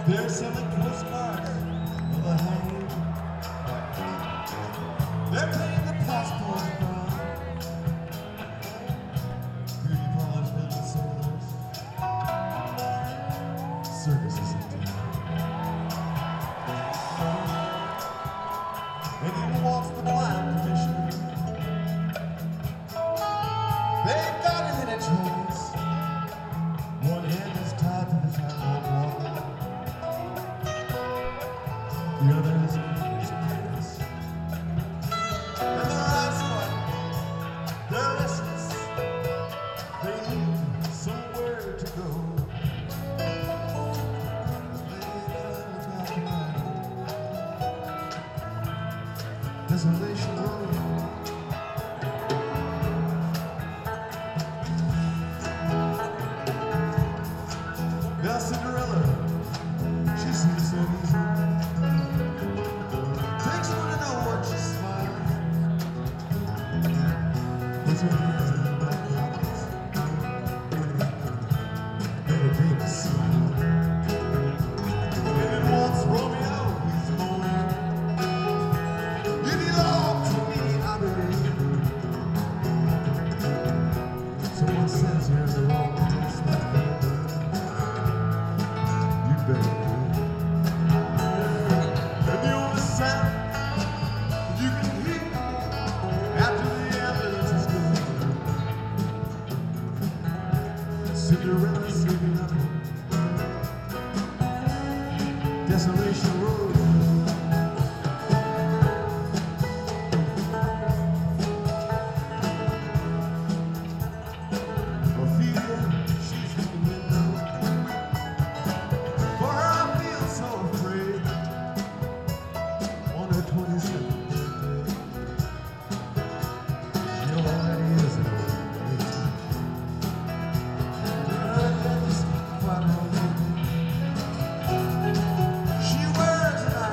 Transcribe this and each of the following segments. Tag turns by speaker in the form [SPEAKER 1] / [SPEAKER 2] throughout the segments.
[SPEAKER 1] They're selling postcards of the hanging. They're paying the passport price. Beauty parlors building sailors. Circuses in town. And even wants the blind commission. They've got him in a choice. One hand is tied to the tightrope walker. The other is a kiss. And their eyes fight. They're restless. They need somewhere to go. Desolation Road. Now Cinderella, she seems so easy. Takes one to know what she's smiling. Puts her hands in her back pockets. And a big smile. And then walks Romeo, he's moaning. You belong to me, I believe. Someone says you're the wrong place now. You better believe. And the only sound you can hear after the ambulance is gone. Cinderella sleeping up Desolation Road. Ophelia, she's in the window. For her, I feel so afraid. On her 27th birthday, she already is an old lady. Her head's quite romantic. She wears an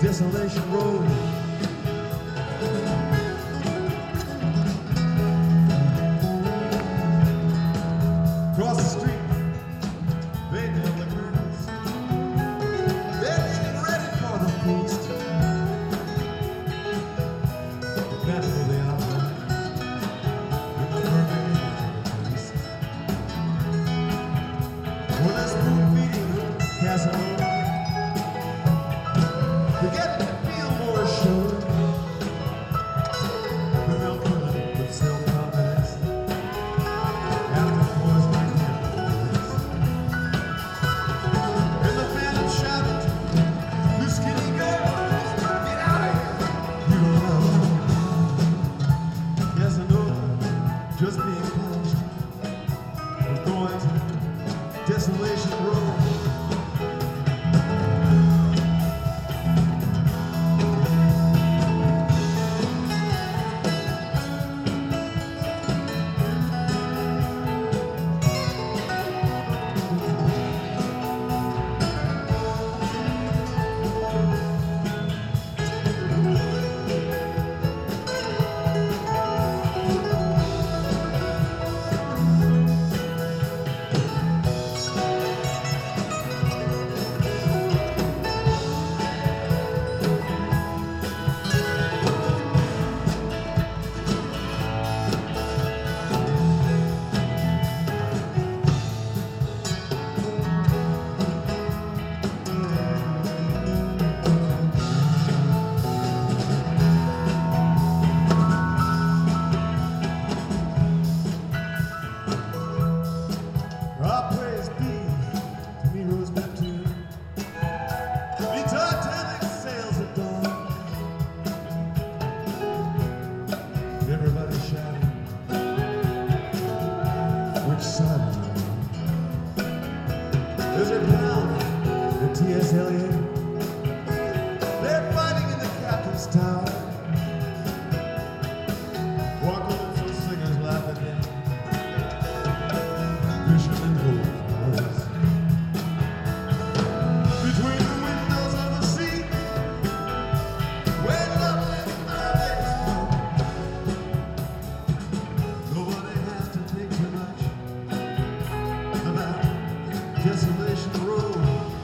[SPEAKER 1] Desolation Road. Across the street, they nail the curtains. They're getting ready for the feast. That's where they are. In the perfect image of the feast. When they're spoon feeding Casanova, they're getting to feel more assured. But they'll put it with self-confidence. After boys like him. And the phantom shouted, "You skinny girls, get out of here! You don't know." Casanova just being punished. We're going to Desolation Road. Our praise be to Nero's Neptune. The Titanic sails at dawn. Everybody shouting, which side are you on? Is it Brown and T.S. Eliot? They're fighting in the captain's tower. Walk over so singers laugh at them. Fishermen hold flowers between the windows of the sea, where lovely mermaids float. Nobody has to think too much about Desolation Road.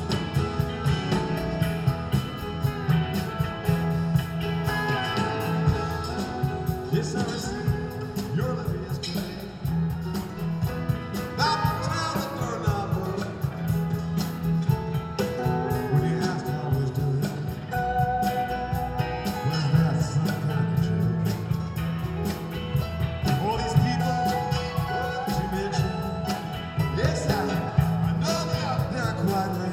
[SPEAKER 1] Yes, I received your letter yesterday. When you asked how I was doing, was that some kind of joke? All these people that you mentioned, yes, I know they're quite right.